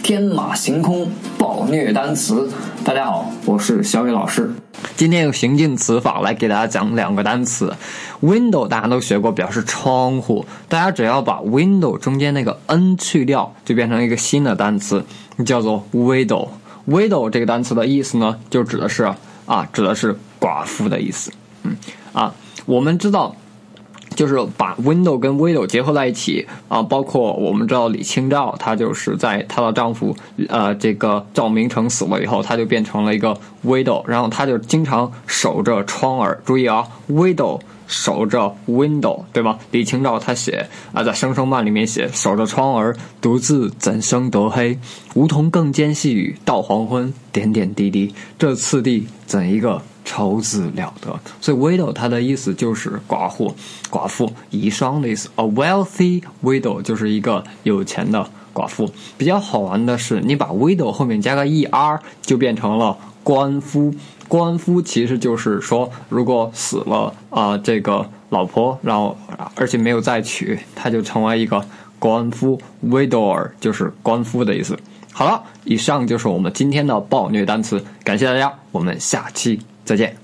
天马行空暴虐单词。大家好，我是小雨老师。 今天用情境词法来给大家讲两个单词。window 大家都学过，表示窗户，大家只要把 window 中间那个 n 去掉，就变成一个新的单词，叫做 widow。widow 这个单词的意思呢，就指的是寡妇的意思。我们知道就是把 window 跟 widow 结合在一起包括我们知道李清照，她就是在她的丈夫这个赵明诚死了以后，她就变成了一个 widow， 然后她就经常守着窗儿。注意啊 ，widow 守着 window， 对吧？李清照她写在《声声慢》里面写，守着窗儿，独自怎生得黑？梧桐更兼细雨，到黄昏，点点滴滴，这次第怎一个愁字了得。所以 widow 它的意思就是寡妇遗孀的意思。 A wealthy widow 就是一个有钱的寡妇。比较好玩的是，你把 widow 后面加个 er 就变成了官夫。官夫其实就是说，如果死了这个老婆，然后而且没有再娶，他就成为一个官夫。 widower 就是官夫的意思。好了，以上就是我们今天的暴虐单词，感谢大家，我们下期再见。